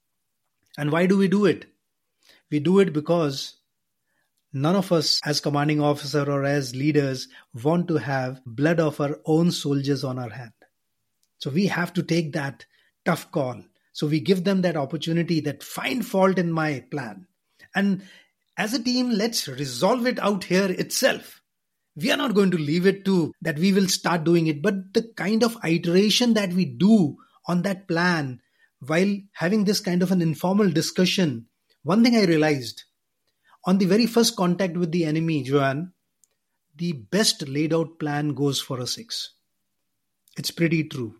And why do we do it? We do it because none of us as commanding officer or as leaders want to have blood of our own soldiers on our hand. So we have to take that tough call. So we give them that opportunity, that find fault in my plan. And as a team, let's resolve it out here itself. We are not going to leave it to that we will start doing it, but the kind of iteration that we do on that plan while having this kind of an informal discussion. One thing I realized, on the very first contact with the enemy, Joanne, the best laid out plan goes for a six. It's pretty true.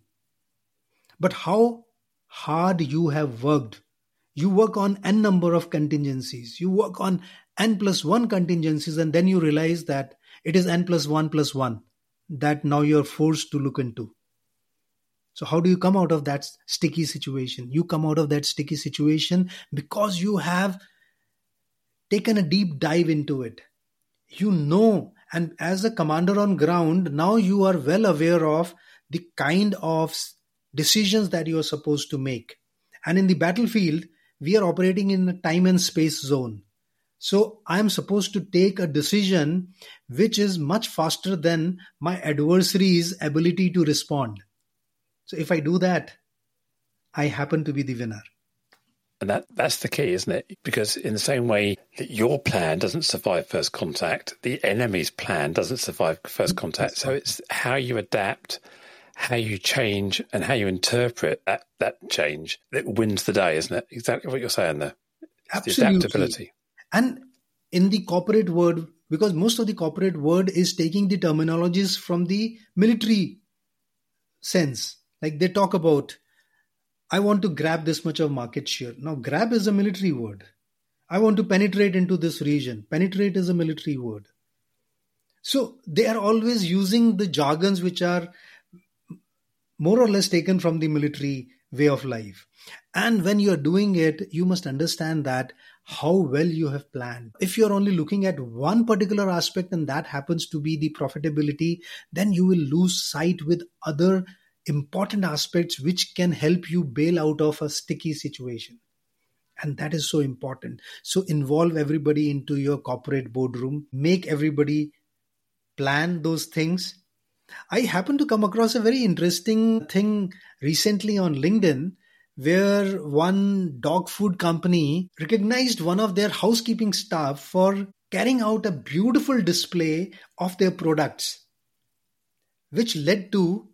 But how hard you have worked. You work on n number of contingencies. You work on n plus one contingencies, and then you realize that it is n plus one plus one that now you're forced to look into. So how do you come out of that sticky situation? You come out of that sticky situation because you have taken a deep dive into it. You know, and as a commander on ground, now you are well aware of the kind of decisions that you are supposed to make. And in the battlefield, we are operating in a time and space zone. So I am supposed to take a decision which is much faster than my adversary's ability to respond. So if I do that, I happen to be the winner. And that, that's the key, isn't it? Because in the same way that your plan doesn't survive first contact, the enemy's plan doesn't survive first contact. So it's how you adapt, how you change, and how you interpret that, that change that wins the day, isn't it? Exactly what you're saying there. It's Absolutely. The adaptability. And in the corporate world, because most of the corporate world is taking the terminologies from the military sense. Like they talk about, I want to grab this much of market share. Now, grab is a military word. I want to penetrate into this region. Penetrate is a military word. So they are always using the jargons which are more or less taken from the military way of life. And when you are doing it, you must understand that how well you have planned. If you're only looking at one particular aspect and that happens to be the profitability, then you will lose sight with other important aspects which can help you bail out of a sticky situation. And that is so important. So involve everybody into your corporate boardroom, make everybody plan those things. I happened to come across a very interesting thing recently on LinkedIn where one dog food company recognized one of their housekeeping staff for carrying out a beautiful display of their products, which led to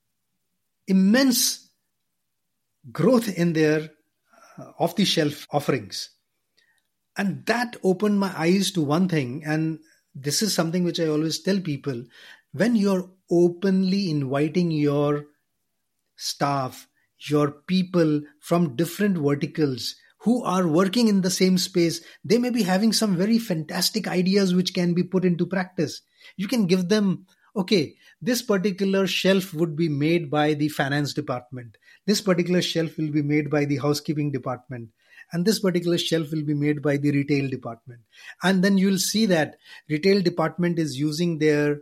immense growth in their uh, off-the-shelf offerings. And that opened my eyes to one thing. And this is something which I always tell people. When you're openly inviting your staff, your people from different verticals who are working in the same space. They may be having some very fantastic ideas which can be put into practice. You can give them, okay, this particular shelf would be made by the finance department. This particular shelf will be made by the housekeeping department. And this particular shelf will be made by the retail department. And then you'll see that retail department is using their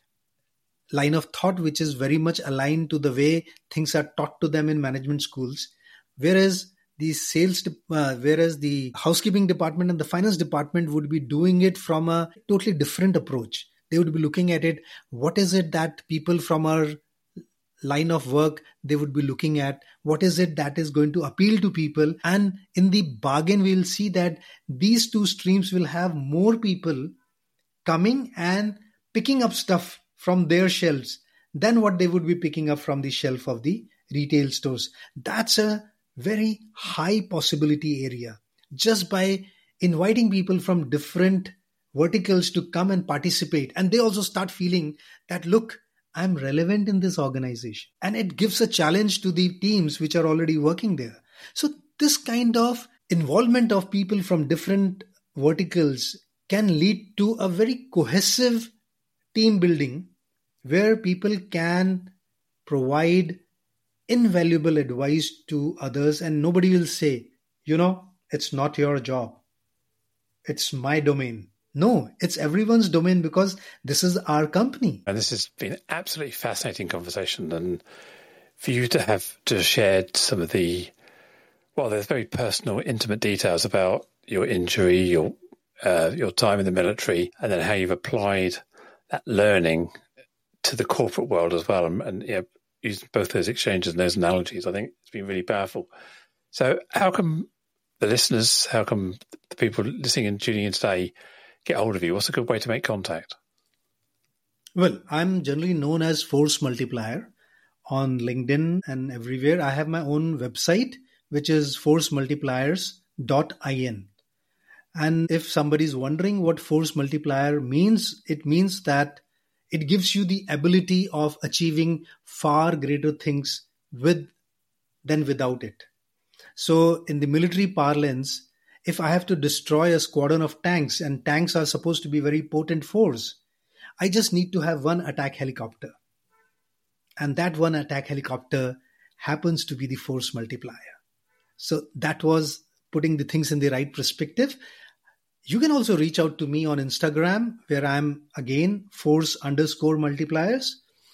line of thought, which is very much aligned to the way things are taught to them in management schools. Whereas the sales, uh, whereas the housekeeping department and the finance department would be doing it from a totally different approach. They would be looking at it. What is it that people from our line of work, they would be looking at? What is it that is going to appeal to people? And in the bargain, we'll see that these two streams will have more people coming and picking up stuff from their shelves than what they would be picking up from the shelf of the retail stores. That's a very high possibility area. Just by inviting people from different verticals to come and participate, and they also start feeling that, look, I'm relevant in this organization. And it gives a challenge to the teams which are already working there. So this kind of involvement of people from different verticals can lead to a very cohesive team building where people can provide invaluable advice to others, and nobody will say, you know, it's not your job. It's my domain. No, it's everyone's domain because this is our company. And this has been an absolutely fascinating conversation. And for you to have to share some of the, well, there's very personal, intimate details about your injury, your uh, your time in the military, and then how you've applied that learning to the corporate world as well. And, and you know, using both those exchanges and those analogies, I think it's been really powerful. So how come the listeners, how come the people listening and tuning in today get hold of you? What's a good way to make contact? Well, I'm generally known as Force Multiplier on LinkedIn and everywhere. I have my own website, which is force multipliers dot in. And if somebody's wondering what Force Multiplier means, it means that it gives you the ability of achieving far greater things with than without it. So in the military parlance, if I have to destroy a squadron of tanks, and tanks are supposed to be very potent force, I just need to have one attack helicopter. And that one attack helicopter happens to be the Force Multiplier. So that was putting the things in the right perspective. You can also reach out to me on Instagram, where I'm again force underscore multipliers.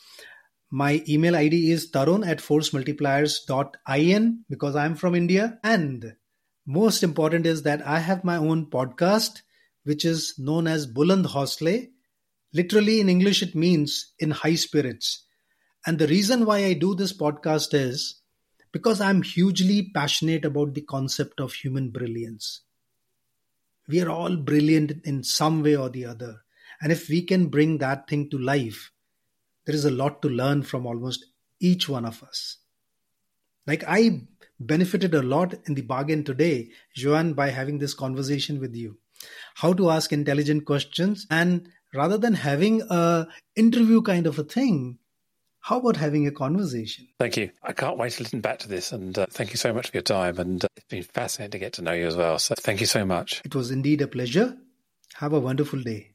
My email I D is tarun at force multipliers dot in because I'm from India. And most important is that I have my own podcast, which is known as Buland Hausle. Literally in English, it means in high spirits. And the reason why I do this podcast is because I'm hugely passionate about the concept of human brilliance. We are all brilliant in some way or the other. And if we can bring that thing to life, there is a lot to learn from almost each one of us. Like I benefited a lot in the bargain today, Joanne, by having this conversation with you. How to ask intelligent questions. And rather than having a interview kind of a thing, how about having a conversation? Thank you. I can't wait to listen back to this. And uh, thank you so much for your time. And uh, it's been fascinating to get to know you as well. So thank you so much. It was indeed a pleasure. Have a wonderful day.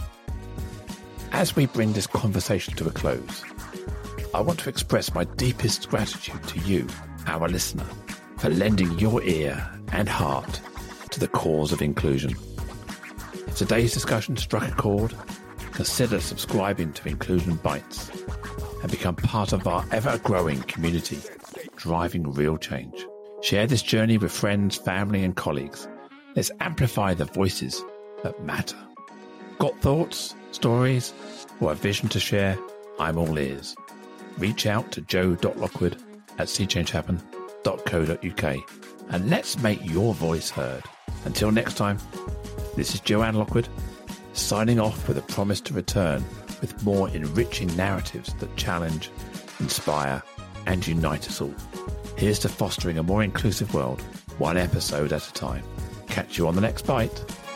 As we bring this conversation to a close, I want to express my deepest gratitude to you, our listener, for lending your ear and heart to the cause of inclusion. If today's discussion struck a chord, consider subscribing to Inclusion Bites and become part of our ever-growing community, driving real change. Share this journey with friends, family and colleagues. Let's amplify the voices that matter. Got thoughts, stories, or a vision to share? I'm all ears. Reach out to joe dot lockwood at see change happen dot co dot uk and let's make your voice heard. Until next time, this is Joanne Lockwood, signing off with a promise to return with more enriching narratives that challenge, inspire, and unite us all. Here's to fostering a more inclusive world, one episode at a time. Catch you on the next bite.